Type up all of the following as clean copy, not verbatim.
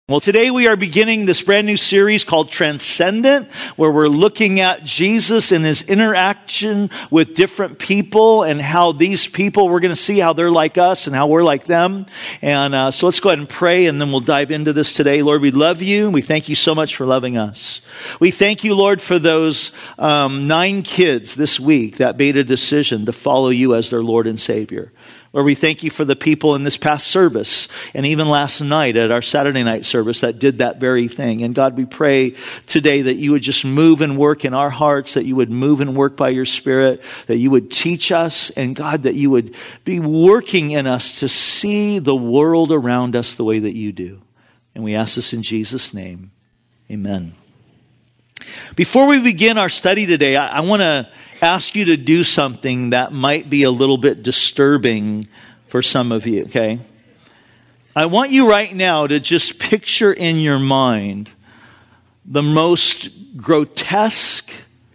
Well, today we are beginning this brand new series called Transcendent, where we're looking at Jesus and his interaction with different people and how these people, we're going to see how they're like us and how we're like them. And so let's go ahead and pray, and then we'll dive into this today. Lord, we love you. We thank you so much for loving us. We thank you, Lord, for those 9 kids this week that made a decision to follow you as their Lord and Savior. Lord, we thank you for the people in this past service and even last night at our Saturday night service that did that very thing. And God, we pray today that you would just move and work in our hearts, that you would move and work by your Spirit, that you would teach us, and God, that you would be working in us to see the world around us the way that you do. And we ask this in Jesus' name. Amen. Before we begin our study today, I want to ask you to do something that might be a little bit disturbing for some of you, okay? I want you right now to just picture in your mind the most grotesque,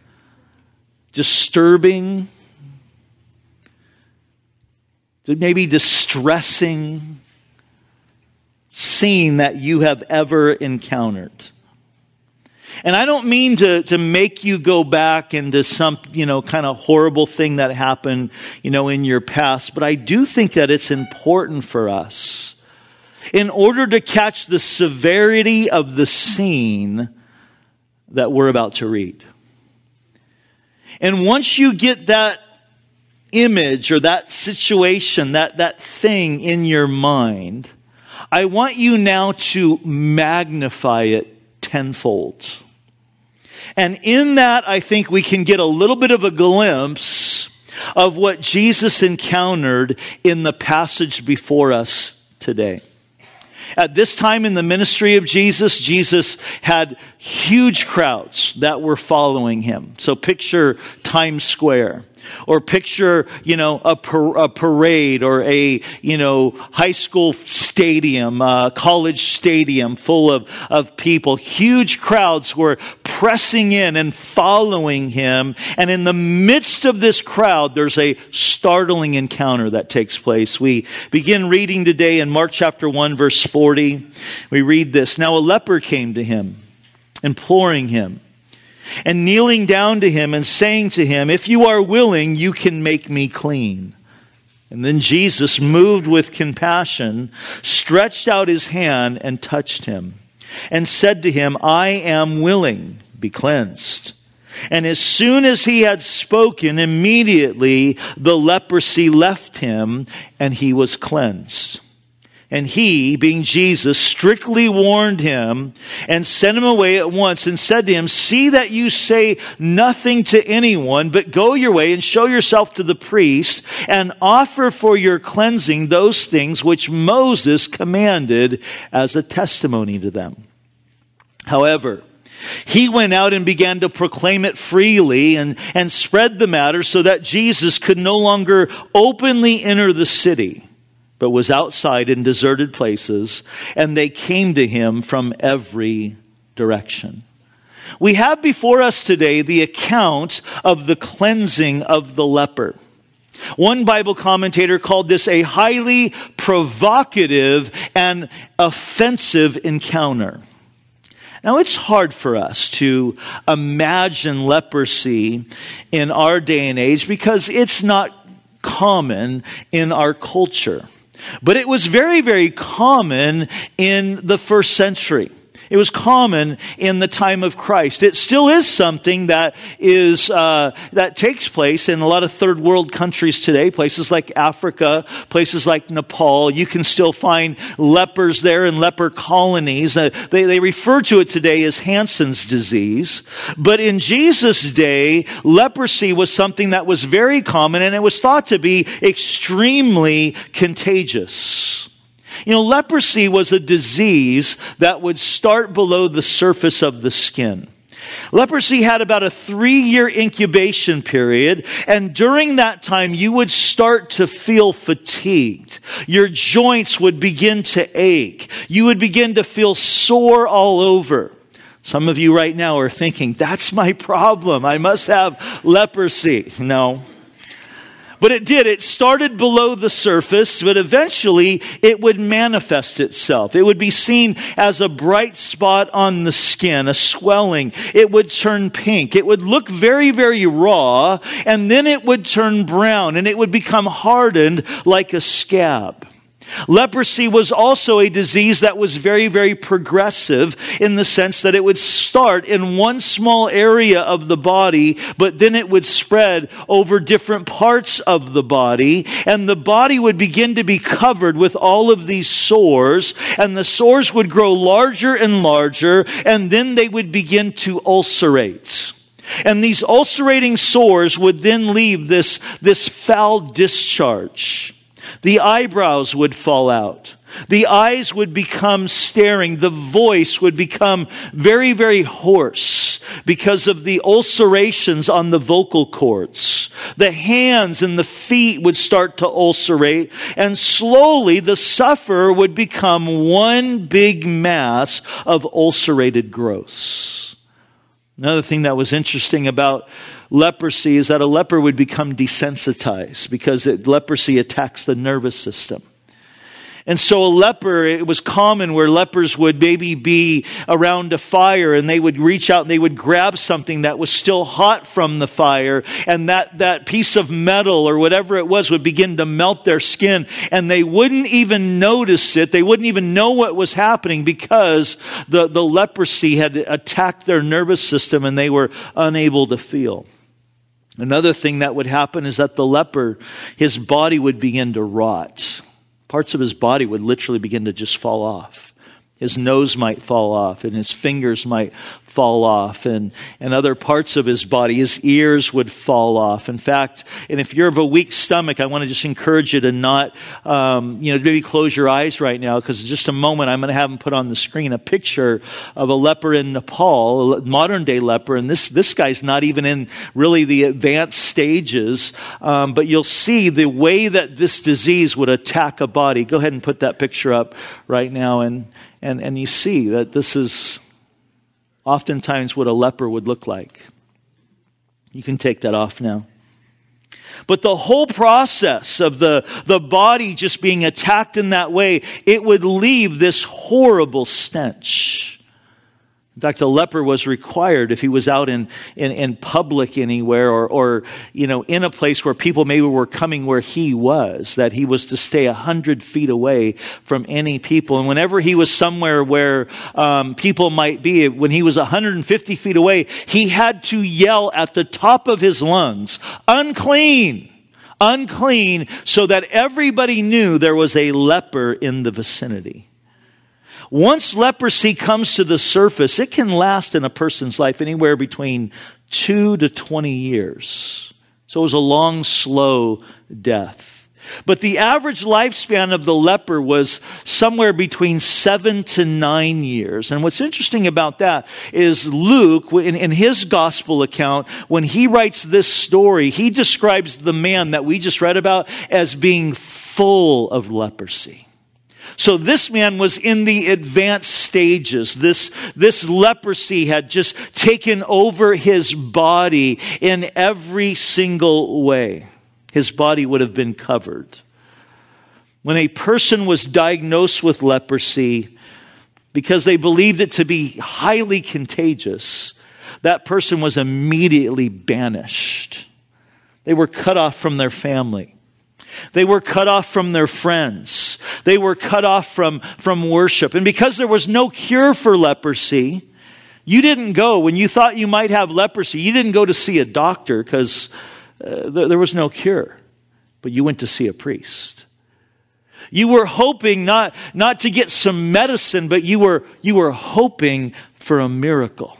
disturbing, maybe distressing scene that you have ever encountered. And I don't mean to make you go back into some, kind of horrible thing that happened, in your past. But I do think that it's important for us, in order to catch the severity of the scene that we're about to read. And once you get that image or that situation, that thing in your mind, I want you now to magnify it tenfold. And in that, I think we can get a little bit of a glimpse of what Jesus encountered in the passage before us today. At this time in the ministry of Jesus, Jesus had huge crowds that were following him. So picture Times Square. Or picture, a parade or a, high school stadium, college stadium full of people. Huge crowds were pressing in and following him. And in the midst of this crowd, there's a startling encounter that takes place. We begin reading today in Mark chapter 1, verse 40. We read this. Now a leper came to him, imploring him, and kneeling down to him and saying to him, "If you are willing, you can make me clean." And then Jesus, moved with compassion, stretched out his hand and touched him and said to him, "I am willing, be cleansed." And as soon as he had spoken, immediately the leprosy left him and he was cleansed. And he, being Jesus, strictly warned him and sent him away at once and said to him, "See that you say nothing to anyone, but go your way and show yourself to the priest and offer for your cleansing those things which Moses commanded as a testimony to them." However, he went out and began to proclaim it freely and spread the matter so that Jesus could no longer openly enter the city, but was outside in deserted places, and they came to him from every direction. We have before us today the account of the cleansing of the leper. One Bible commentator called this a highly provocative and offensive encounter. Now, it's hard for us to imagine leprosy in our day and age because it's not common in our culture. But it was very, very common in the first century. It was common in the time of Christ. It still is something that is that takes place in a lot of third world countries today. Places like Africa, places like Nepal. You can still find lepers there and leper colonies. They refer to it today as Hansen's disease. But in Jesus' day, leprosy was something that was very common, and it was thought to be extremely contagious. Leprosy was a disease that would start below the surface of the skin. Leprosy had about a 3-year incubation period, and during that time you would start to feel fatigued. Your joints would begin to ache. You would begin to feel sore all over. Some of you right now are thinking, that's my problem. I must have leprosy. No. But it did. It started below the surface, but eventually it would manifest itself. It would be seen as a bright spot on the skin, a swelling. It would turn pink. It would look very, very raw, and then it would turn brown, and it would become hardened like a scab. Leprosy was also a disease that was very, very progressive in the sense that it would start in one small area of the body, but then it would spread over different parts of the body, and the body would begin to be covered with all of these sores, and the sores would grow larger and larger, and then they would begin to ulcerate. And these ulcerating sores would then leave this foul discharge. The eyebrows would fall out. The eyes would become staring. The voice would become very, very hoarse because of the ulcerations on the vocal cords. The hands and the feet would start to ulcerate, and slowly the sufferer would become one big mass of ulcerated growths. Another thing that was interesting about leprosy is that a leper would become desensitized because leprosy attacks the nervous system. And so a leper, it was common where lepers would maybe be around a fire and they would reach out and they would grab something that was still hot from the fire, and that piece of metal or whatever it was would begin to melt their skin, and they wouldn't even notice it. They wouldn't even know what was happening because the leprosy had attacked their nervous system and they were unable to feel. Another thing that would happen is that the leper, his body would begin to rot. Parts of his body would literally begin to just fall off. His nose might fall off, and his fingers might fall off, and other parts of his body. His ears would fall off. In fact, and if you're of a weak stomach, I want to just encourage you to not, maybe close your eyes right now, because in just a moment I'm going to have him put on the screen a picture of a leper in Nepal, a modern day leper, and this guy's not even in really the advanced stages, but you'll see the way that this disease would attack a body. Go ahead and put that picture up right now, and you see that this is oftentimes what a leper would look like. You can take that off now. But the whole process of the body just being attacked in that way, it would leave this horrible stench. In fact, a leper was required if he was out in public anywhere or in a place where people maybe were coming where he was, that he was to stay 100 feet away from any people. And whenever he was somewhere where people might be, when he was 150 feet away, he had to yell at the top of his lungs, "Unclean! Unclean!" so that everybody knew there was a leper in the vicinity. Once leprosy comes to the surface, it can last in a person's life anywhere between 2 to 20 years. So it was a long, slow death. But the average lifespan of the leper was somewhere between 7 to 9 years. And what's interesting about that is Luke, in his gospel account, when he writes this story, he describes the man that we just read about as being full of leprosy. So this man was in the advanced stages. This leprosy had just taken over his body in every single way. His body would have been covered. When a person was diagnosed with leprosy, because they believed it to be highly contagious, that person was immediately banished. They were cut off from their family. They were cut off from their friends. They were cut off from worship. And because there was no cure for leprosy, you didn't go, when you thought you might have leprosy, you didn't go to see a doctor because there was no cure. But you went to see a priest. You were hoping not to get some medicine, but you were hoping for a miracle.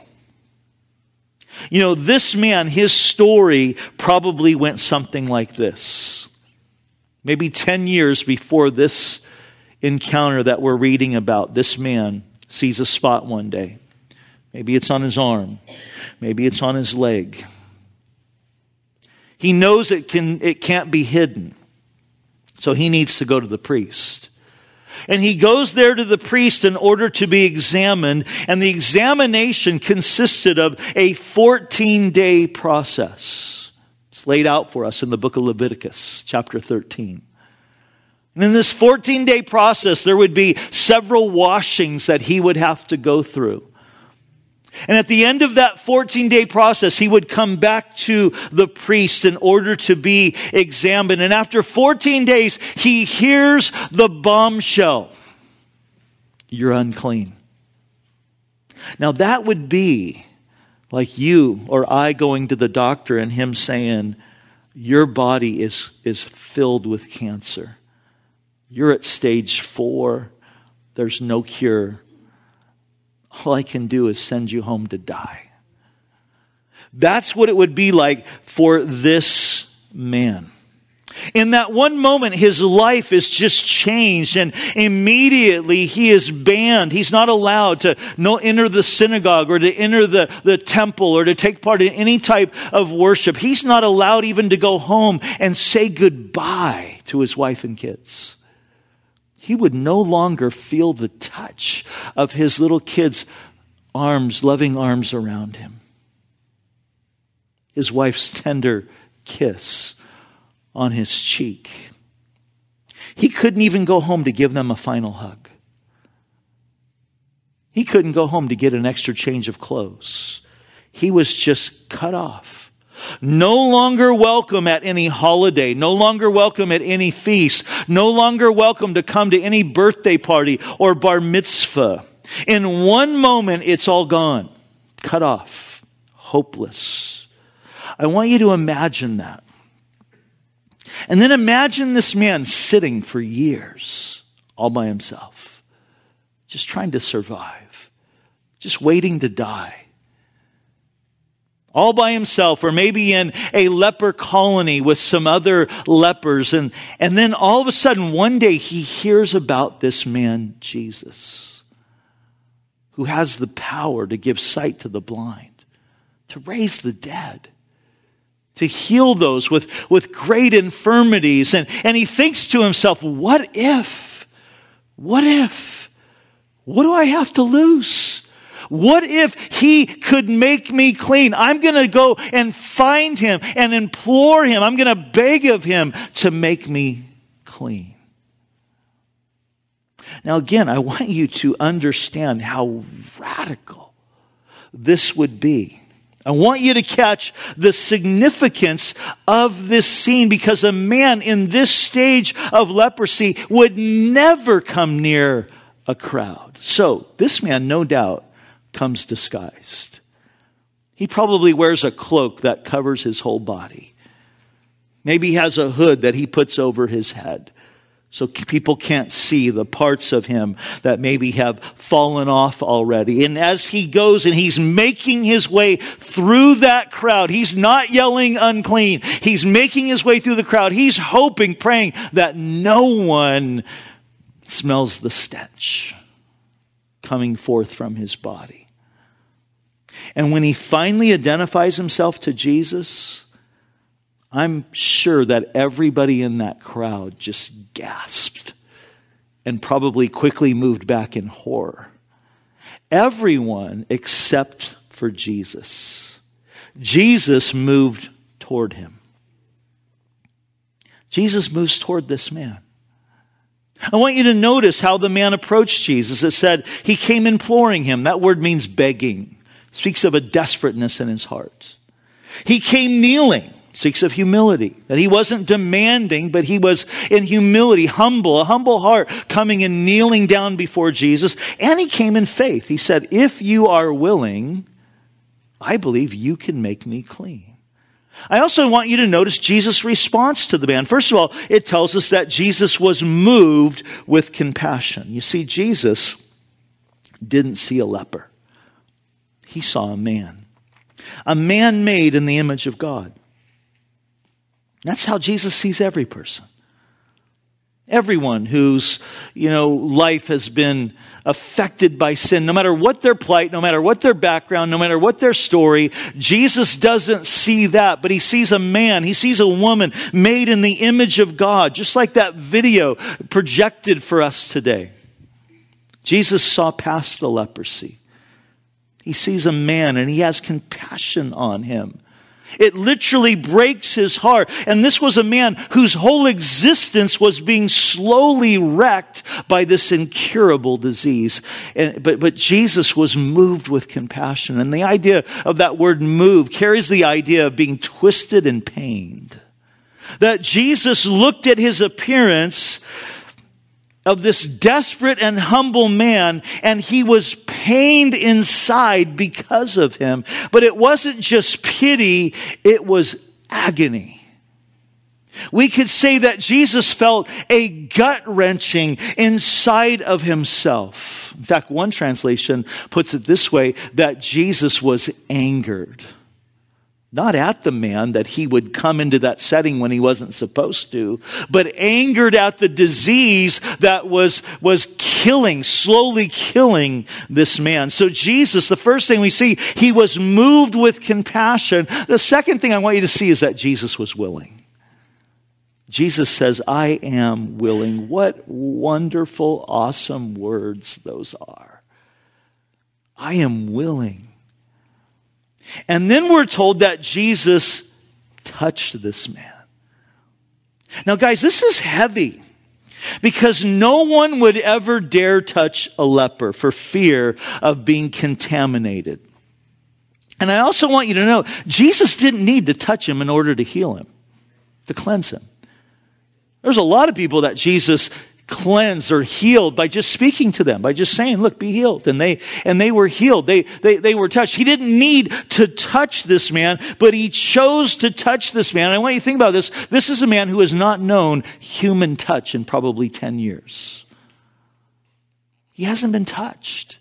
This man, his story probably went something like this. Maybe 10 years before this encounter that we're reading about, this man sees a spot one day. Maybe it's on his arm. Maybe it's on his leg. He knows it can't be hidden. So he needs to go to the priest. And he goes there to the priest in order to be examined. And the examination consisted of a 14-day process. It's laid out for us in the book of Leviticus, chapter 13. And in this 14-day process, there would be several washings that he would have to go through. And at the end of that 14-day process, he would come back to the priest in order to be examined. And after 14 days, he hears the bombshell. You're unclean. Now that would be like you or I going to the doctor and him saying, your body is filled with cancer. You're at stage 4. There's no cure. All I can do is send you home to die. That's what it would be like for this man. In that one moment, his life is just changed, and immediately he is banned. He's not allowed to enter the synagogue or to enter the temple or to take part in any type of worship. He's not allowed even to go home and say goodbye to his wife and kids. He would no longer feel the touch of his little kids' arms, loving arms around him. His wife's tender kiss on his cheek. He couldn't even go home to give them a final hug. He couldn't go home to get an extra change of clothes. He was just cut off. No longer welcome at any holiday, no longer welcome at any feast, no longer welcome to come to any birthday party or bar mitzvah. In one moment, it's all gone. Cut off. Hopeless. I want you to imagine that. And then imagine this man sitting for years all by himself, just trying to survive, just waiting to die. All by himself, or maybe in a leper colony with some other lepers. And then all of a sudden, one day he hears about this man, Jesus, who has the power to give sight to the blind, to raise the dead, to heal those with great infirmities. And he thinks to himself, what if? What do I have to lose? What if he could make me clean? I'm going to go and find him and implore him. I'm going to beg of him to make me clean. Now again, I want you to understand how radical this would be. I want you to catch the significance of this scene, because a man in this stage of leprosy would never come near a crowd. So this man, no doubt, comes disguised. He probably wears a cloak that covers his whole body. Maybe he has a hood that he puts over his head so people can't see the parts of him that maybe have fallen off already. And as he goes and he's making his way through that crowd, he's not yelling unclean. He's making his way through the crowd. He's hoping, praying that no one smells the stench coming forth from his body. And when he finally identifies himself to Jesus, I'm sure that everybody in that crowd just gasped and probably quickly moved back in horror. Everyone except for Jesus. Jesus moved toward him. Jesus moves toward this man. I want you to notice how the man approached Jesus. It said he came imploring him. That word means begging. It speaks of a desperateness in his heart. He came kneeling. Speaks of humility, that he wasn't demanding, but he was in humility, humble, a humble heart, coming and kneeling down before Jesus. And he came in faith. He said, if you are willing, I believe you can make me clean. I also want you to notice Jesus' response to the man. First of all, it tells us that Jesus was moved with compassion. You see, Jesus didn't see a leper. He saw a man made in the image of God. That's how Jesus sees every person. Everyone whose, life has been affected by sin, no matter what their plight, no matter what their background, no matter what their story, Jesus doesn't see that, but he sees a man, he sees a woman made in the image of God, just like that video projected for us today. Jesus saw past the leprosy. He sees a man and he has compassion on him. It literally breaks his heart. And this was a man whose whole existence was being slowly wrecked by this incurable disease. But Jesus was moved with compassion. And the idea of that word move carries the idea of being twisted and pained. That Jesus looked at his appearance of this desperate and humble man, and he was pained inside because of him. But it wasn't just pity, it was agony. We could say that Jesus felt a gut-wrenching inside of himself. In fact, one translation puts it this way, that Jesus was angered. Not at the man, that he would come into that setting when he wasn't supposed to, but angered at the disease that was slowly killing this man. So Jesus, the first thing we see, he was moved with compassion. The second thing I want you to see is that Jesus was willing. Jesus says, I am willing. What wonderful, awesome words those are. I am willing. And then we're told that Jesus touched this man. Now, guys, this is heavy because no one would ever dare touch a leper for fear of being contaminated. And I also want you to know, Jesus didn't need to touch him in order to heal him, to cleanse him. There's a lot of people that Jesus cleansed or healed by just speaking to them, by just saying, look, be healed. And they were healed. They were touched. He didn't need to touch this man, but he chose to touch this man. And I want you to think about this. This is a man who has not known human touch in probably 10 years. He hasn't been touched.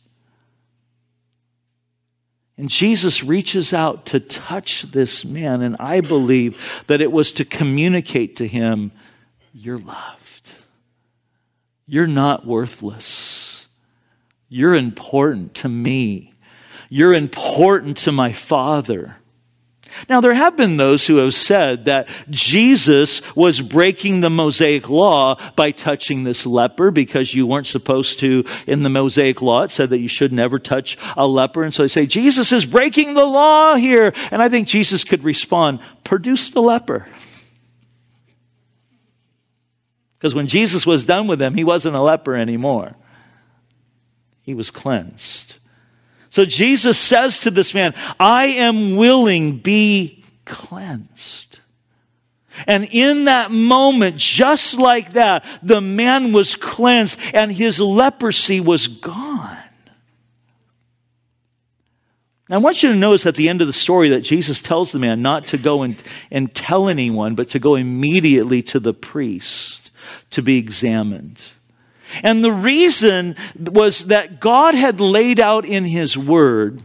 And Jesus reaches out to touch this man. And I believe that it was to communicate to him, you're loved. You're not worthless. You're important to me. You're important to my Father. Now, there have been those who have said that Jesus was breaking the Mosaic law by touching this leper because you weren't supposed to, in the Mosaic law, it said that you should never touch a leper. And so they say, Jesus is breaking the law here. And I think Jesus could respond, produce the leper. Because when Jesus was done with them, he wasn't a leper anymore. He was cleansed. So Jesus says to this man, I am willing, be cleansed. And in that moment, just like that, the man was cleansed and his leprosy was gone. Now, I want you to notice at the end of the story that Jesus tells the man not to go and tell anyone, but to go immediately to the priest to be examined. And the reason was that God had laid out in his word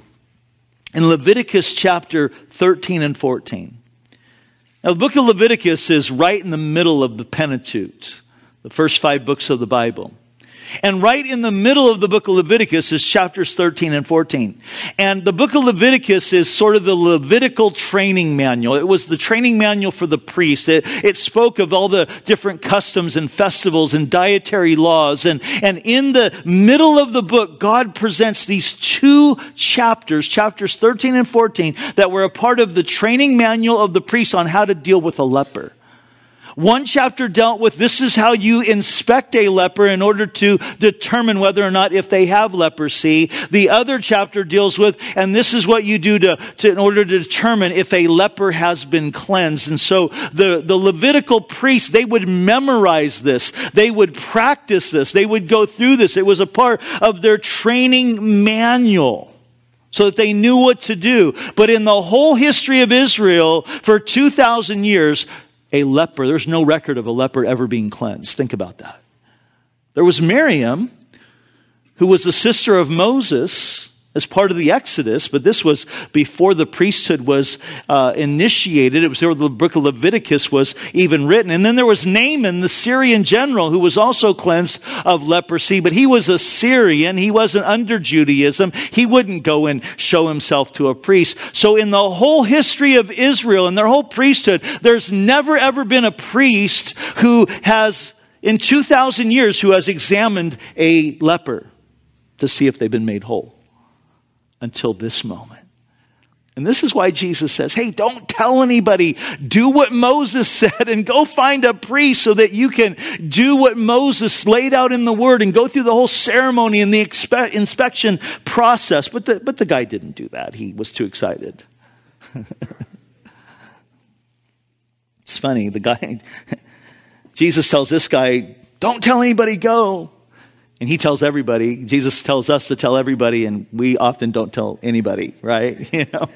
in Leviticus chapter 13 and 14. Now, the book of Leviticus is right in the middle of the Pentateuch, the first 5 books of the Bible. And right in the middle of the book of Leviticus is chapters 13 and 14. And the book of Leviticus is sort of the Levitical training manual. It was the training manual for the priest. It spoke of all the different customs and festivals and dietary laws. And in the middle of the book, God presents these 2 chapters, chapters 13 and 14, that were a part of the training manual of the priest on how to deal with a leper. One chapter dealt with this is how you inspect a leper in order to determine whether or not if they have leprosy. The other chapter deals with, and this is what you do in order to determine if a leper has been cleansed. And so the Levitical priests, they would memorize this. They would practice this. They would go through this. It was a part of their training manual, so that they knew what to do. But in the whole history of Israel, for 2,000 years, a leper, there's no record of a leper ever being cleansed. Think about that. There was Miriam, who was the sister of Moses as part of the Exodus, but this was before the priesthood was initiated. It was before the book of Leviticus was even written. And then there was Naaman, the Syrian general, who was also cleansed of leprosy, but he was a Syrian. He wasn't under Judaism. He wouldn't go and show himself to a priest. So in the whole history of Israel and their whole priesthood, there's never ever been a priest who has, in 2,000 years, who has examined a leper to see if they've been made whole. Until this moment. And this is why Jesus says, hey, don't tell anybody. Do what Moses said and go find a priest so that you can do what Moses laid out in the Word and go through the whole ceremony and the inspection process. But the guy didn't do that. He was too excited. It's funny. The guy, Jesus tells this guy, don't tell anybody, go. And he tells everybody. Jesus tells us to tell everybody, and we often don't tell anybody, right? You know.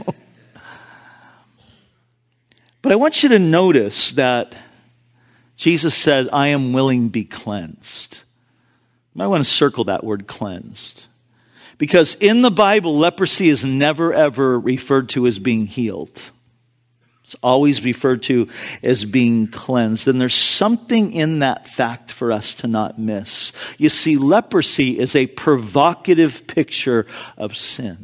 But I want you to notice that Jesus said, I am willing to be cleansed. You might want to circle that word cleansed. Because in the Bible, leprosy is never ever referred to as being healed. It's always referred to as being cleansed. And there's something in that fact for us to not miss. You see, leprosy is a provocative picture of sin.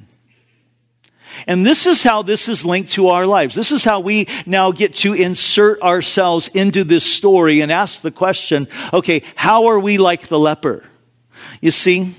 And this is how this is linked to our lives. This is how we now get to insert ourselves into this story and ask the question, okay, how are we like the leper? You see,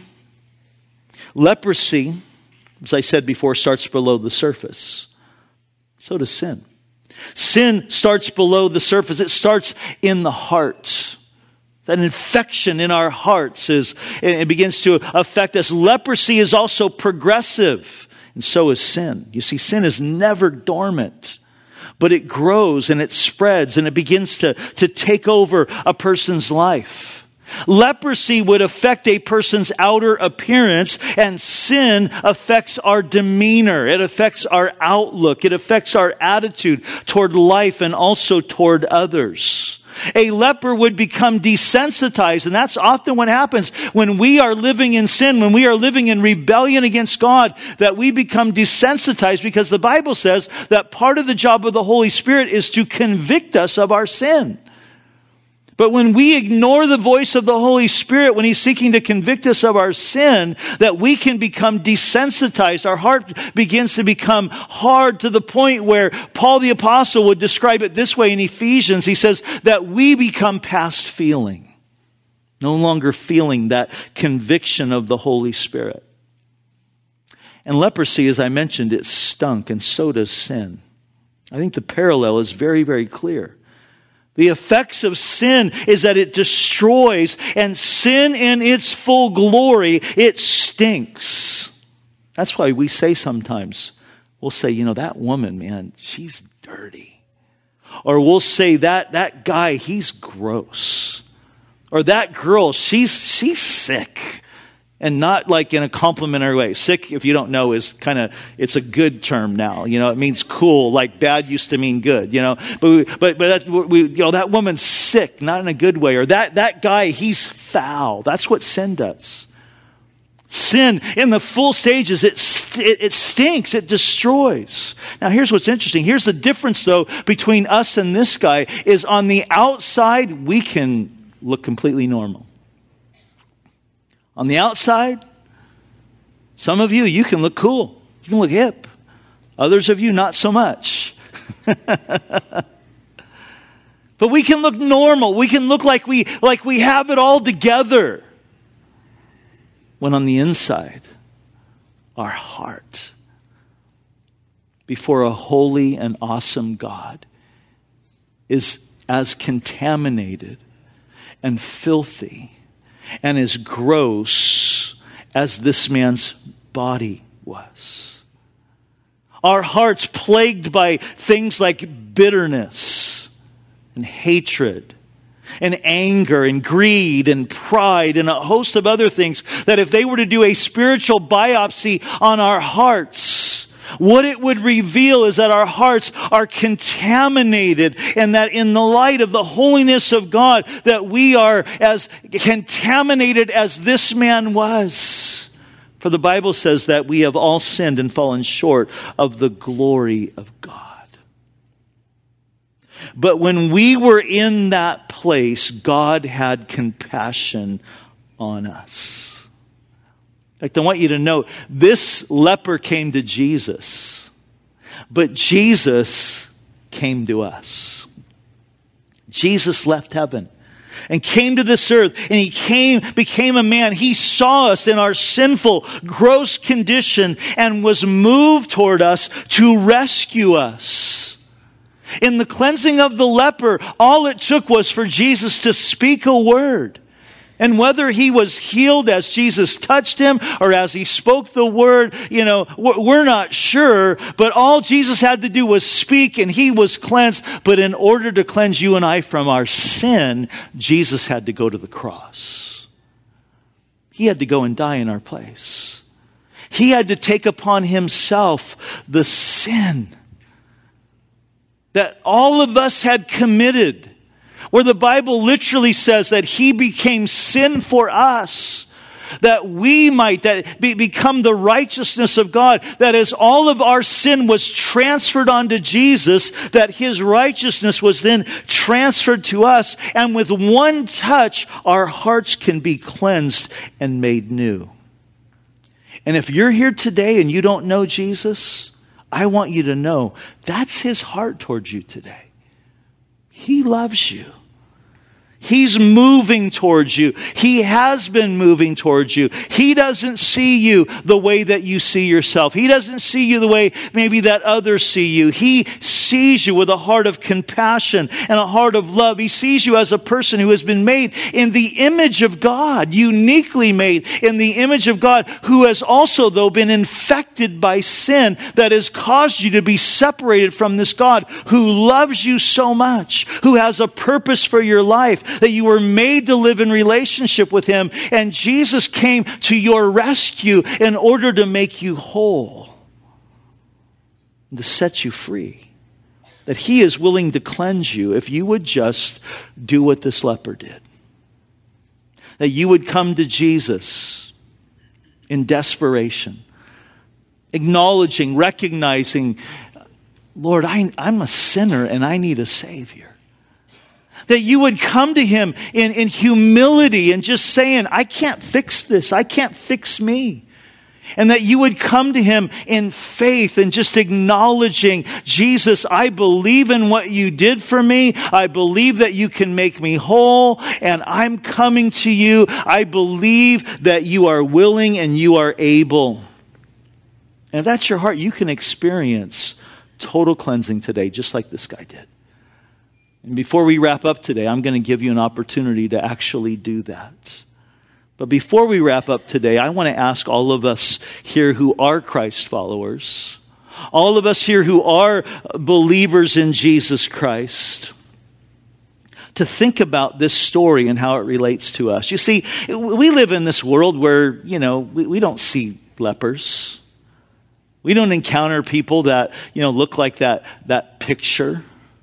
leprosy, as I said before, starts below the surface. So does sin. Sin starts below the surface. It starts in the heart. That infection in our hearts it begins to affect us. Leprosy is also progressive, and so is sin. You see, sin is never dormant, but it grows and it spreads and it begins to take over a person's life. Leprosy would affect a person's outer appearance, and sin affects our demeanor. It affects our outlook. It affects our attitude toward life and also toward others. A leper would become desensitized, and that's often what happens when we are living in sin, when we are living in rebellion against God, that we become desensitized, because the Bible says that part of the job of the Holy Spirit is to convict us of our sin. But when we ignore the voice of the Holy Spirit, when He's seeking to convict us of our sin, that we can become desensitized. Our heart begins to become hard to the point where Paul the Apostle would describe it this way in Ephesians. He says that we become past feeling. No longer feeling that conviction of the Holy Spirit. And leprosy, as I mentioned, it stunk, and so does sin. I think the parallel is very, very clear. The effects of sin is that it destroys, and sin in its full glory, it stinks. That's why we say sometimes, we'll say, you know, that woman, man, she's dirty. Or we'll say that guy, he's gross. Or that girl, she's sick. And not like in a complimentary way. Sick, if you don't know, is it's a good term now. You know, it means cool, like bad used to mean good, you know. But that woman's sick, not in a good way. Or that guy, he's foul. That's what sin does. Sin, in the full stages, it stinks, it destroys. Now here's what's interesting. Here's the difference, though, between us and this guy, is on the outside, we can look completely normal. On the outside, some of you can look cool. You can look hip. Others of you, not so much. But we can look normal. We can look like we have it all together. When on the inside, our heart, before a holy and awesome God, is as contaminated and filthy and as gross as this man's body was. Our hearts plagued by things like bitterness and hatred and anger and greed and pride and a host of other things that if they were to do a spiritual biopsy on our hearts, what it would reveal is that our hearts are contaminated, and that in the light of the holiness of God, that we are as contaminated as this man was. For the Bible says that we have all sinned and fallen short of the glory of God. But when we were in that place, God had compassion on us. In fact, I want you to know, this leper came to Jesus, but Jesus came to us. Jesus left heaven. and came to this earth, and he became a man. He saw us in our sinful, gross condition and was moved toward us to rescue us. In the cleansing of the leper, all it took was for Jesus to speak a word. And whether he was healed as Jesus touched him or as he spoke the word, we're not sure. But all Jesus had to do was speak and he was cleansed. But in order to cleanse you and I from our sin, Jesus had to go to the cross. He had to go and die in our place. He had to take upon himself the sin that all of us had committed, where the Bible literally says that he became sin for us, that we might become the righteousness of God, that as all of our sin was transferred onto Jesus, that his righteousness was then transferred to us, and with one touch, our hearts can be cleansed and made new. And if you're here today and you don't know Jesus, I want you to know that's his heart towards you today. He loves you. He's moving towards you. He has been moving towards you. He doesn't see you the way that you see yourself. He doesn't see you the way maybe that others see you. He sees you with a heart of compassion and a heart of love. He sees you as a person who has been made in the image of God, uniquely made in the image of God, who has also, though, been infected by sin that has caused you to be separated from this God who loves you so much, who has a purpose for your life, that you were made to live in relationship with him. And Jesus came to your rescue in order to make you whole, to set you free. That he is willing to cleanse you if you would just do what this leper did. That you would come to Jesus in desperation, acknowledging, recognizing, Lord, I'm a sinner and I need a Savior. That you would come to him in humility and just saying, I can't fix this. I can't fix me. And that you would come to him in faith and just acknowledging, Jesus, I believe in what you did for me. I believe that you can make me whole, and I'm coming to you. I believe that you are willing and you are able. And if that's your heart, you can experience total cleansing today, just like this guy did. And before we wrap up today, I'm going to give you an opportunity to actually do that. But before we wrap up today, I want to ask all of us here who are Christ followers, all of us here who are believers in Jesus Christ, to think about this story and how it relates to us. You see, we live in this world where, we don't see lepers. We don't encounter people that, look like that picture.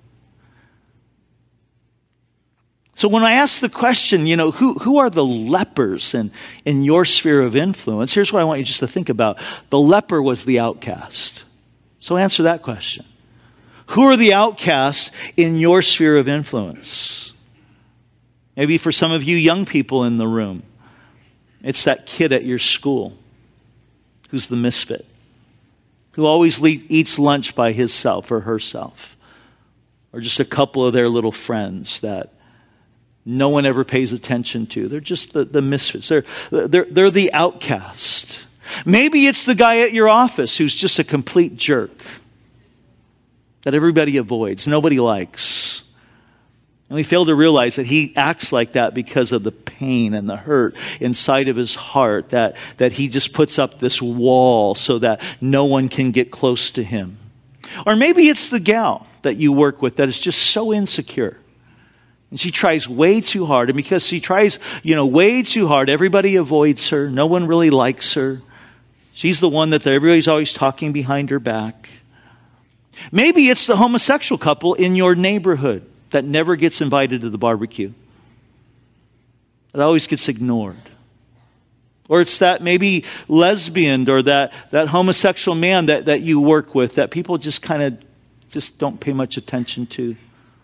So when I ask the question, who are the lepers in your sphere of influence? Here's what I want you just to think about. The leper was the outcast. So answer that question. Who are the outcasts in your sphere of influence? Maybe for some of you young people in the room, it's that kid at your school who's the misfit, who always eats lunch by himself or herself, or just a couple of their little friends that no one ever pays attention to. They're just the misfits. They're the outcast. Maybe it's the guy at your office who's just a complete jerk that everybody avoids, nobody likes. And we fail to realize that he acts like that because of the pain and the hurt inside of his heart, that he just puts up this wall so that no one can get close to him. Or maybe it's the gal that you work with that is just so insecure. And she tries way too hard. And because she tries, way too hard, everybody avoids her. No one really likes her. She's the one that everybody's always talking behind her back. Maybe it's the homosexual couple in your neighborhood that never gets invited to the barbecue. It always gets ignored. Or it's that maybe lesbian or that homosexual man that you work with that people just kind of just don't pay much attention to.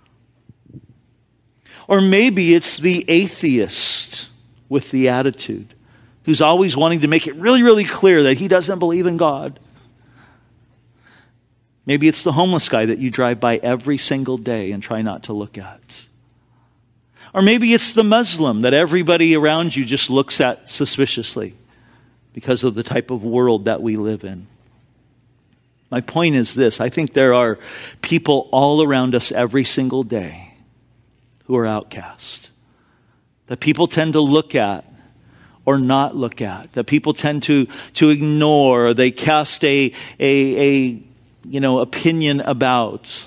Or maybe it's the atheist with the attitude who's always wanting to make it really, really clear that he doesn't believe in God. Maybe it's the homeless guy that you drive by every single day and try not to look at. Or maybe it's the Muslim that everybody around you just looks at suspiciously because of the type of world that we live in. My point is this: I think there are people all around us every single day who are outcast, that people tend to look at or not look at, that people tend to ignore, or they cast a opinion about.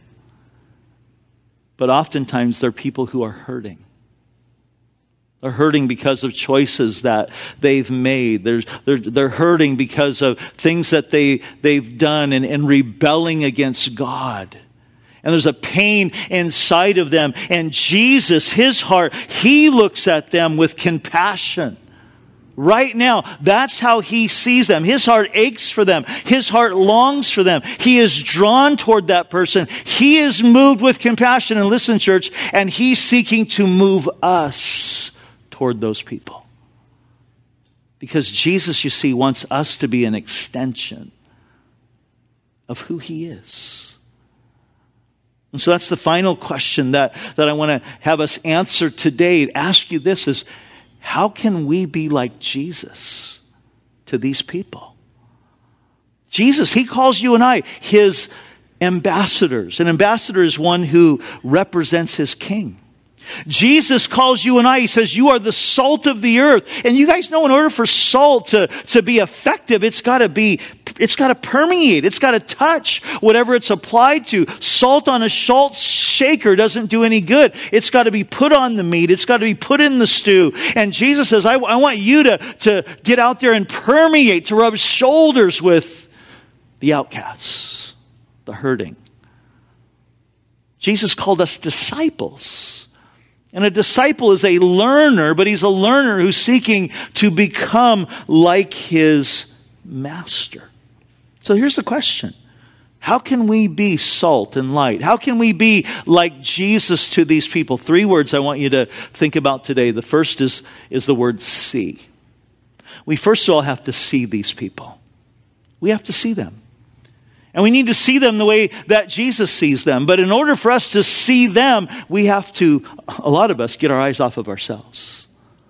But oftentimes they're people who are hurting. They're hurting because of choices that they've made. They're hurting because of things that they've done and rebelling against God. And there's a pain inside of them. And Jesus, his heart, he looks at them with compassion. Right now, that's how he sees them. His heart aches for them. His heart longs for them. He is drawn toward that person. He is moved with compassion. And listen, church, and he's seeking to move us toward those people. Because Jesus, you see, wants us to be an extension of who he is. And so that's the final question that I want to have us answer today. Ask you this is, how can we be like Jesus to these people? Jesus, he calls you and I his ambassadors. An ambassador is one who represents his king. Jesus calls you and I, he says, you are the salt of the earth. And you guys know, in order for salt to be effective, it's got to permeate. It's got to touch whatever it's applied to. Salt on a salt shaker doesn't do any good. It's got to be put on the meat. It's got to be put in the stew. And Jesus says, I want you to get out there and permeate, to rub shoulders with the outcasts, the hurting. Jesus called us disciples. And a disciple is a learner, but he's a learner who's seeking to become like his master. So here's the question. How can we be salt and light? How can we be like Jesus to these people? 3 words I want you to think about today. The first is the word see. We first of all have to see these people. We have to see them. And we need to see them the way that Jesus sees them. But in order for us to see them, we have to, a lot of us, get our eyes off of ourselves.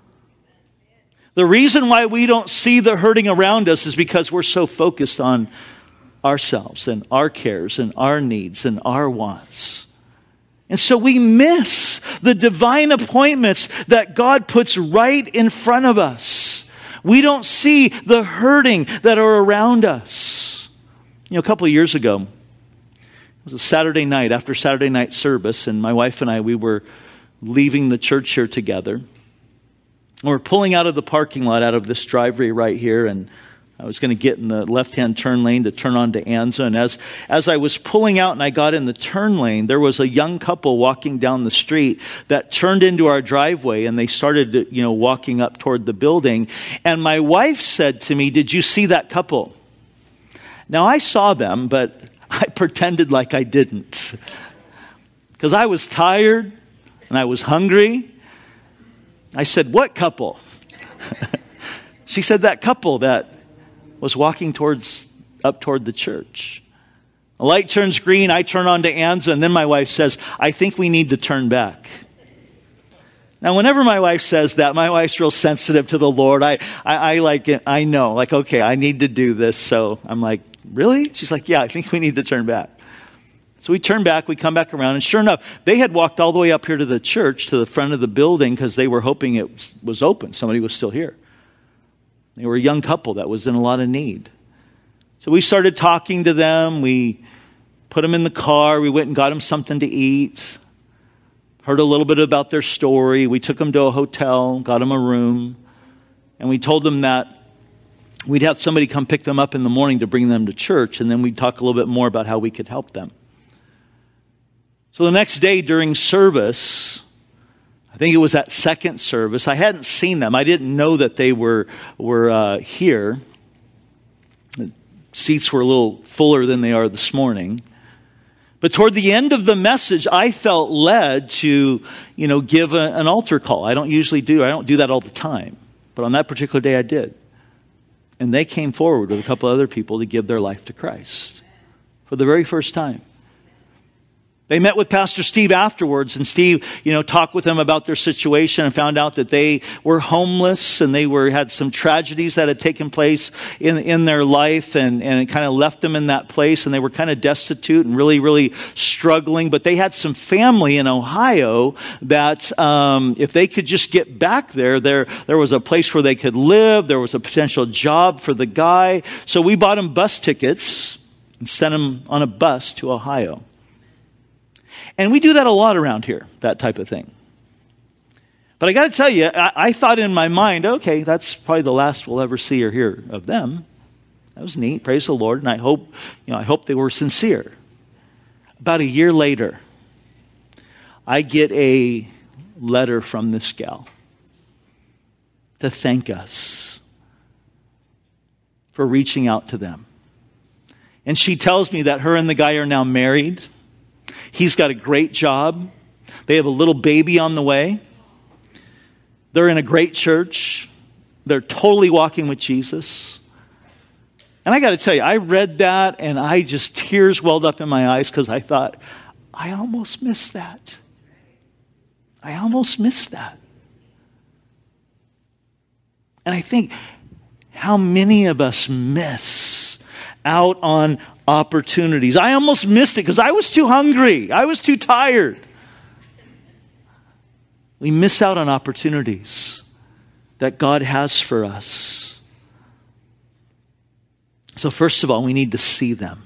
The reason why we don't see the hurting around us is because we're so focused on ourselves and our cares and our needs and our wants. And so we miss the divine appointments that God puts right in front of us. We don't see the hurting that are around us. You know, a couple of years ago, it was a Saturday night after Saturday night service, and my wife and I, we were leaving the church here together. And we're pulling out of the parking lot, out of this driveway right here, and I was going to get in the left-hand turn lane to turn on to Anza. And as I was pulling out and I got in the turn lane, there was a young couple walking down the street that turned into our driveway, and they started, walking up toward the building. And my wife said to me, "Did you see that couple?" Now, I saw them, but I pretended like I didn't. Because I was tired and I was hungry. I said, "What couple?" She said, "That couple that was walking up toward the church." The light turns green, I turn on to Anza, and then my wife says, "I think we need to turn back." Now, whenever my wife says that, my wife's real sensitive to the Lord. I like it. I know, like, okay, I need to do this. So I'm like, "Really?" She's like, "Yeah, I think we need to turn back." So we turn back, we come back around, and sure enough, they had walked all the way up here to the church, to the front of the building, because they were hoping it was open. Somebody was still here. They were a young couple that was in a lot of need. So we started talking to them. We put them in the car. We went and got them something to eat. Heard a little bit about their story. We took them to a hotel, got them a room, and we told them that we'd have somebody come pick them up in the morning to bring them to church, and then we'd talk a little bit more about how we could help them. So the next day during service, I think it was that second service, I hadn't seen them. I didn't know that they were here. The seats were a little fuller than they are this morning. But toward the end of the message, I felt led to, give an altar call. I don't do that all the time. But on that particular day, I did. And they came forward with a couple other people to give their life to Christ for the very first time. They met with Pastor Steve afterwards, and Steve, talked with them about their situation and found out that they were homeless and they had some tragedies that had taken place in their life, and it kind of left them in that place, and they were kind of destitute and really, really struggling. But they had some family in Ohio that if they could just get back there was a place where they could live. There was a potential job for the guy. So we bought him bus tickets and sent him on a bus to Ohio. And we do that a lot around here, that type of thing. But I got to tell you, I thought in my mind, okay, that's probably the last we'll ever see or hear of them. That was neat, praise the Lord, and I hope they were sincere. About a year later, I get a letter from this gal to thank us for reaching out to them. And she tells me that her and the guy are now married. He's got a great job. They have a little baby on the way. They're in a great church. They're totally walking with Jesus. And I got to tell you, I read that and tears welled up in my eyes because I thought, I almost missed that. I almost missed that. And I think how many of us miss out on opportunities. I almost missed it because I was too hungry. I was too tired. We miss out on opportunities that God has for us. So first of all, we need to see them.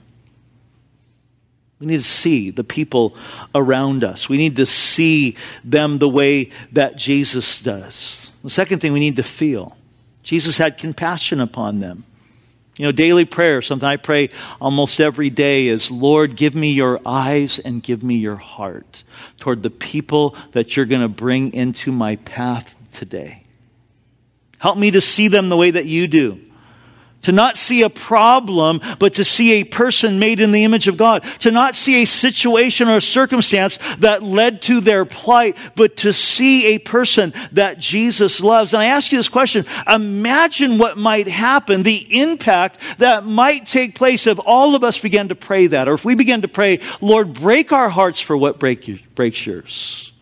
We need to see the people around us. We need to see them the way that Jesus does. The second thing, we need to feel. Jesus had compassion upon them. Daily prayer, something I pray almost every day is, Lord, give me your eyes and give me your heart toward the people that you're going to bring into my path today. Help me to see them the way that you do. To not see a problem, but to see a person made in the image of God. To not see a situation or a circumstance that led to their plight, but to see a person that Jesus loves. And I ask you this question, imagine what might happen, the impact that might take place if all of us began to pray that. Or if we began to pray, Lord, break our hearts for what breaks yours.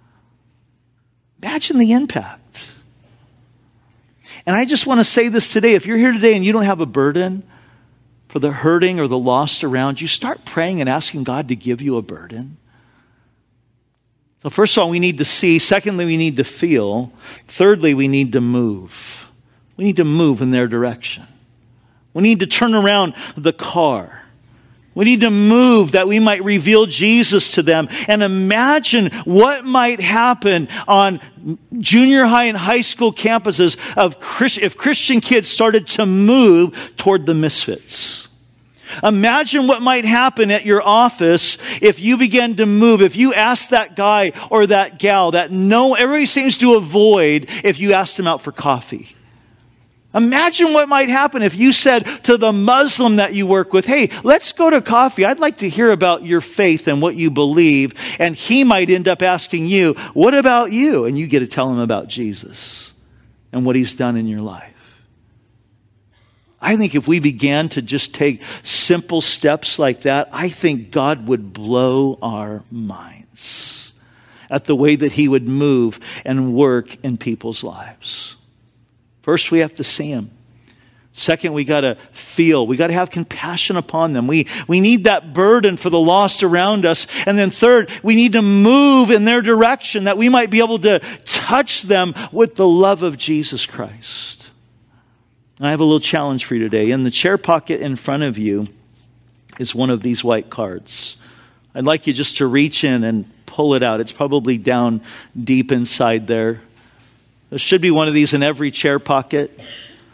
Imagine the impact. And I just want to say this today. If you're here today and you don't have a burden for the hurting or the lost around you, start praying and asking God to give you a burden. So first of all, we need to see. Secondly, we need to feel. Thirdly, we need to move. We need to move in their direction. We need to turn around the car. We need to move that we might reveal Jesus to them. And imagine what might happen on junior high and high school campuses if Christian kids started to move toward the misfits. Imagine what might happen at your office if you began to move, if you asked that guy or that gal that everybody seems to avoid if you asked them out for coffee. Imagine what might happen if you said to the Muslim that you work with, hey, let's go to coffee. I'd like to hear about your faith and what you believe. And he might end up asking you, what about you? And you get to tell him about Jesus and what he's done in your life. I think if we began to just take simple steps like that, I think God would blow our minds at the way that he would move and work in people's lives. First, we have to see him. Second, we got to feel. We got to have compassion upon them. We need that burden for the lost around us. And then third, we need to move in their direction that we might be able to touch them with the love of Jesus Christ. I have a little challenge for you today. In the chair pocket in front of you is one of these white cards. I'd like you just to reach in and pull it out. It's probably down deep inside there. There should be one of these in every chair pocket. It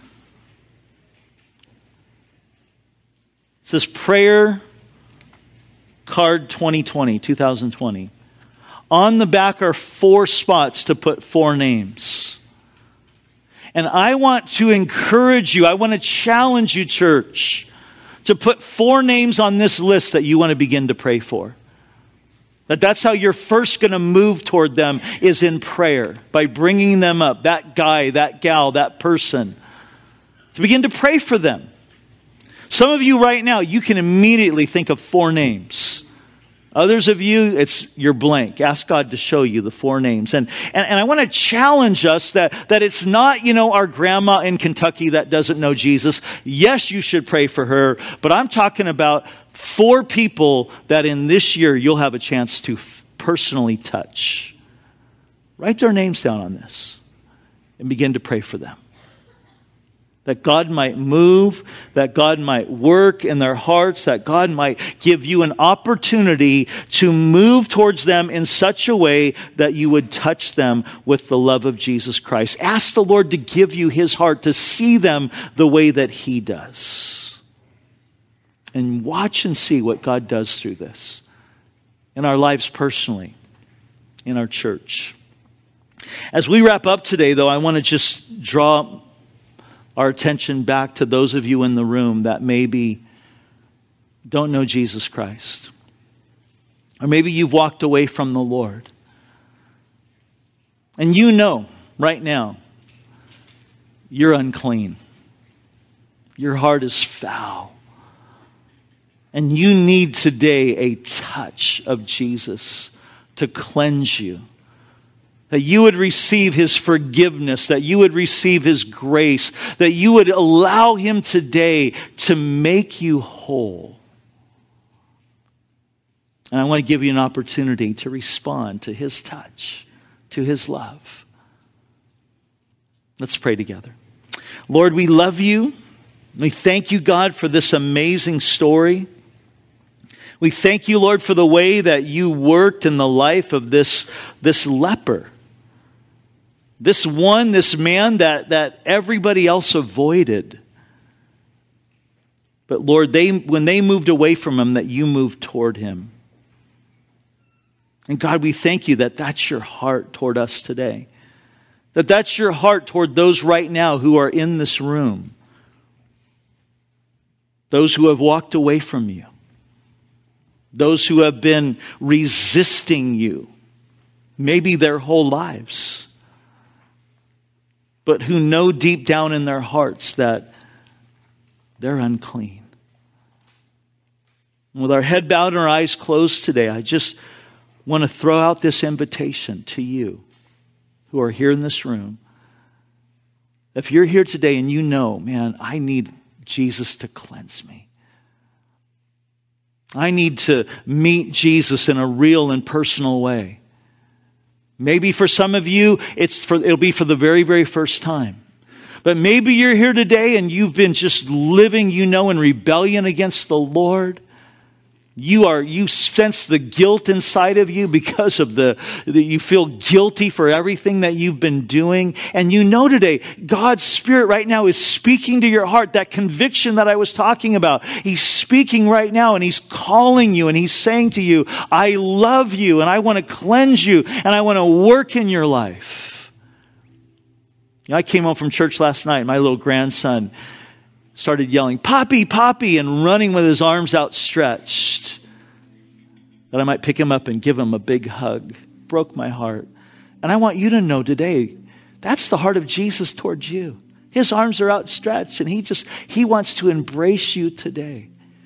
says Prayer Card 2020. On the back are 4 spots to put 4 names. And I want to encourage you, I want to challenge you, church, to put 4 names on this list that you want to begin to pray for. That's how you're first going to move toward them, is in prayer, by bringing them up, that guy, that gal, that person, to begin to pray for them. Some of you right now, you can immediately think of 4 names Others of you, you're blank. Ask God to show you the 4 names. And I want to challenge us that it's not, our grandma in Kentucky that doesn't know Jesus. Yes, you should pray for her. But I'm talking about 4 people that in this year you'll have a chance to personally touch. Write their names down on this and begin to pray for them. That God might move, that God might work in their hearts, that God might give you an opportunity to move towards them in such a way that you would touch them with the love of Jesus Christ. Ask the Lord to give you His heart to see them the way that He does. And watch and see what God does through this in our lives personally, in our church. As we wrap up today, though, I want to just draw our attention back to those of you in the room that maybe don't know Jesus Christ. Or maybe you've walked away from the Lord. And you know right now you're unclean. Your heart is foul. And you need today a touch of Jesus to cleanse you. That you would receive His forgiveness, that you would receive His grace, that you would allow Him today to make you whole. And I want to give you an opportunity to respond to His touch, to His love. Let's pray together. Lord, we love you. We thank you, God, for this amazing story. We thank you, Lord, for the way that you worked in the life of this leper. This man that everybody else avoided. But Lord, when they moved away from him, that you moved toward him. And God, we thank you that that's your heart toward us today. That that's your heart toward those right now who are in this room. Those who have walked away from you. Those who have been resisting you. Maybe their whole lives. But who know deep down in their hearts that they're unclean. And with our head bowed and our eyes closed today, I just want to throw out this invitation to you who are here in this room. If you're here today and you know, man, I need Jesus to cleanse me. I need to meet Jesus in a real and personal way. Maybe for some of you, it'll be for the very, very first time. But maybe you're here today and you've been just living, in rebellion against the Lord. You sense the guilt inside of you because of that you feel guilty for everything that you've been doing. And today, God's Spirit right now is speaking to your heart, that conviction that I was talking about. He's speaking right now and He's calling you and He's saying to you, I love you and I want to cleanse you and I want to work in your life. I came home from church last night. My little grandson started yelling, Poppy, Poppy, and running with his arms outstretched. That I might pick him up and give him a big hug. Broke my heart. And I want you to know today, that's the heart of Jesus towards you. His arms are outstretched and He wants to embrace you today.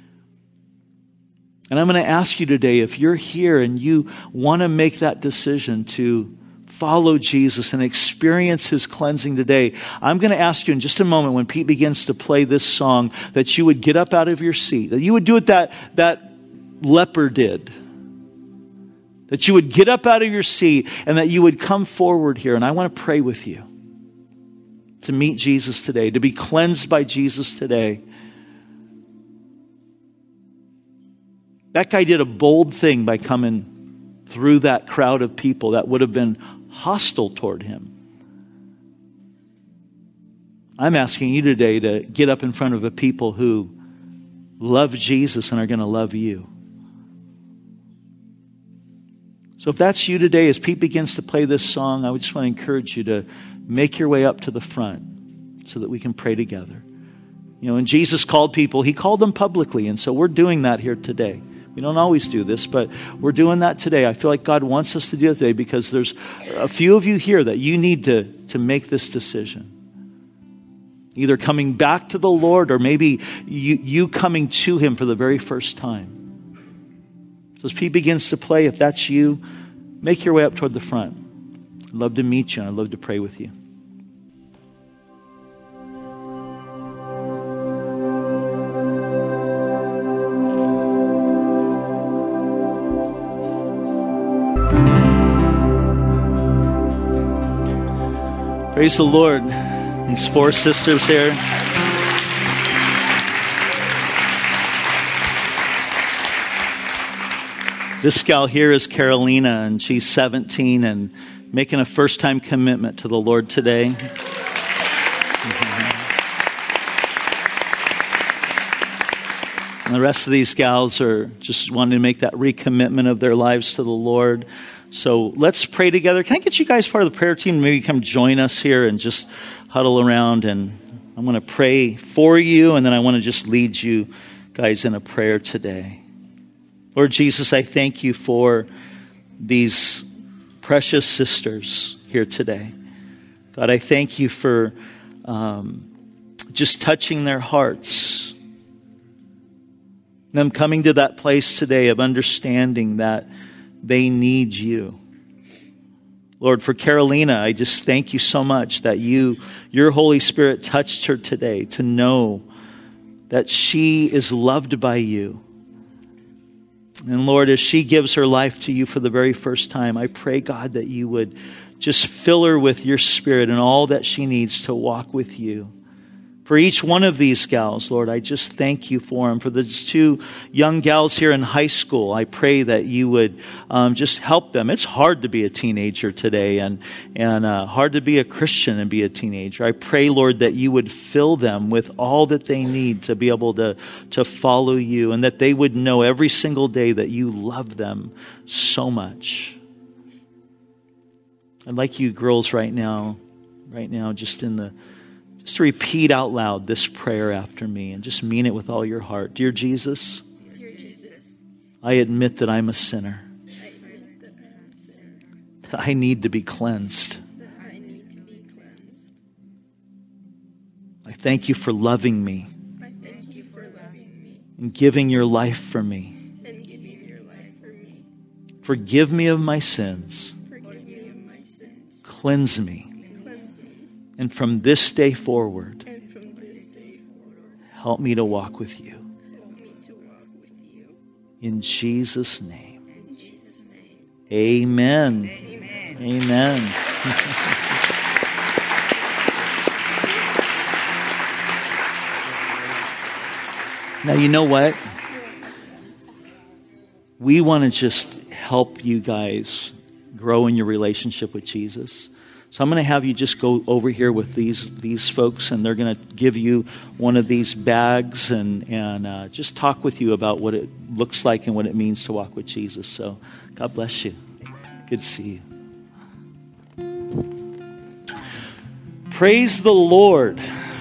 And I'm going to ask you today, if you're here and you want to make that decision to follow Jesus and experience His cleansing today, I'm going to ask you in just a moment when Pete begins to play this song that you would get up out of your seat, that you would do what that leper did. That you would get up out of your seat and that you would come forward here. And I want to pray with you to meet Jesus today, to be cleansed by Jesus today. That guy did a bold thing by coming through that crowd of people that would have been hostile toward him. I'm asking you today to get up in front of a people who love Jesus and are going to love you. So if that's you today, as Pete begins to play this song, I would just want to encourage you to make your way up to the front so that we can pray together. When Jesus called people, He called them publicly, and so we're doing that here today. We don't always do this, but we're doing that today. I feel like God wants us to do it today because there's a few of you here that you need to make this decision. Either coming back to the Lord or maybe you coming to Him for the very first time. So as Pete begins to play, if that's you, make your way up toward the front. I'd love to meet you and I'd love to pray with you. Praise the Lord. These 4 sisters here. This gal here is Carolina, and she's 17 and making a first-time commitment to the Lord today. And the rest of these gals are just wanting to make that recommitment of their lives to the Lord. So let's pray together. Can I get you guys part of the prayer team? Maybe come join us here and just huddle around. And I'm going to pray for you, and then I want to just lead you guys in a prayer today. Lord Jesus, I thank you for these precious sisters here today. God, I thank you for just touching their hearts. Them coming to that place today of understanding that they need you. Lord, for Carolina, I just thank you so much that your Holy Spirit touched her today to know that she is loved by you. And Lord, as she gives her life to you for the very first time, I pray, God, that you would just fill her with your Spirit and all that she needs to walk with you. For each one of these gals, Lord, I just thank you for them. For these 2 young gals here in high school, I pray that you would just help them. It's hard to be a teenager today and hard to be a Christian and be a teenager. I pray, Lord, that you would fill them with all that they need to be able to follow you, and that they would know every single day that you love them so much. I'd like you girls right now, just to repeat out loud this prayer after me and just mean it with all your heart. Dear Jesus, I admit that I'm a sinner. That I need to be cleansed. I thank you for loving me and giving your life for me. Forgive me of my sins. Cleanse me. And from this day forward, help me to walk with you. In Jesus' name. Amen. Amen. Now, you know what? We want to just help you guys grow in your relationship with Jesus. So I'm going to have you just go over here with these folks, and they're going to give you one of these bags and just talk with you about what it looks like and what it means to walk with Jesus. So God bless you. Good to see you. Praise the Lord.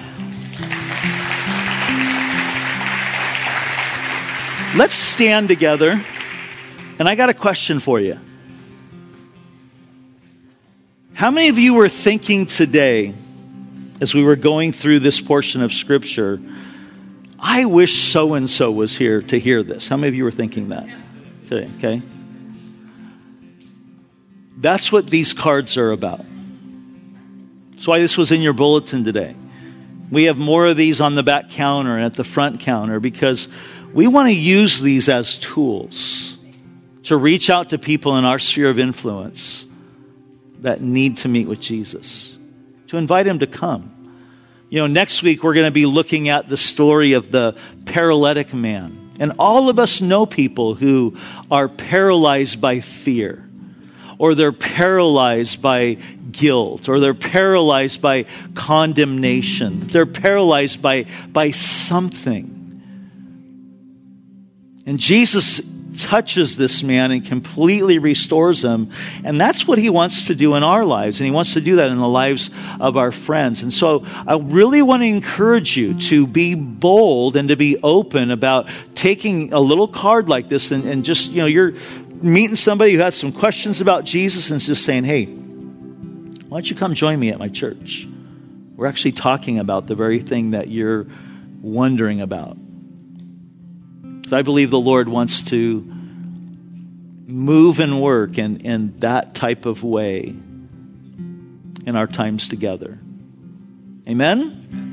Let's stand together, and I got a question for you. How many of you were thinking today, as we were going through this portion of Scripture, I wish so-and-so was here to hear this? How many of you were thinking that today? Okay. That's what these cards are about. That's why this was in your bulletin today. We have more of these on the back counter and at the front counter, because we want to use these as tools to reach out to people in our sphere of influence that need to meet with Jesus, to invite him to come. You know, next week we're going to be looking at the story of the paralytic man. And all of us know people who are paralyzed by fear, or they're paralyzed by guilt, or they're paralyzed by condemnation. They're paralyzed by something. And Jesus touches this man and completely restores him. And that's what he wants to do in our lives. And he wants to do that in the lives of our friends. And so I really want to encourage you to be bold and to be open about taking a little card like this and just, you know, you're meeting somebody who has some questions about Jesus and just saying, hey, why don't you come join me at my church? We're actually talking about the very thing that you're wondering about. So I believe the Lord wants to move and work in that type of way in our times together. Amen?